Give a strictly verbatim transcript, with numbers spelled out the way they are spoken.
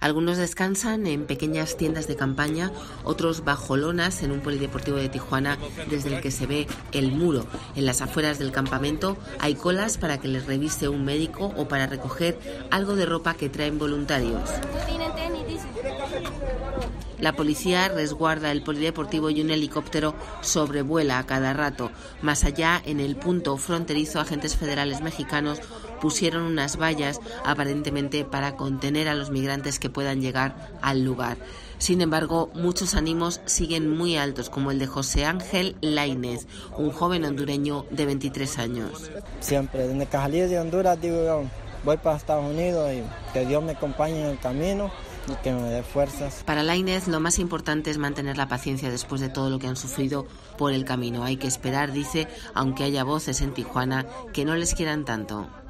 Algunos descansan en pequeñas tiendas de campaña, otros bajo lonas en un polideportivo de Tijuana desde el que se ve el muro. En las afueras del campamento hay colas para que les revise un médico o para recoger algo de ropa que traen voluntarios. La policía resguarda el polideportivo y un helicóptero sobrevuela a cada rato. Más allá, en el punto fronterizo, agentes federales mexicanos pusieron unas vallas aparentemente para contener a los migrantes que puedan llegar al lugar. Sin embargo, muchos ánimos siguen muy altos, como el de José Ángel Lainez, un joven hondureño de veintitrés años. Siempre, desde que salí de Honduras, digo yo, voy para Estados Unidos y que Dios me acompañe en el camino y que me dé fuerzas. Para Lainez, lo más importante es mantener la paciencia después de todo lo que han sufrido por el camino. Hay que esperar, dice, aunque haya voces en Tijuana que no les quieran tanto.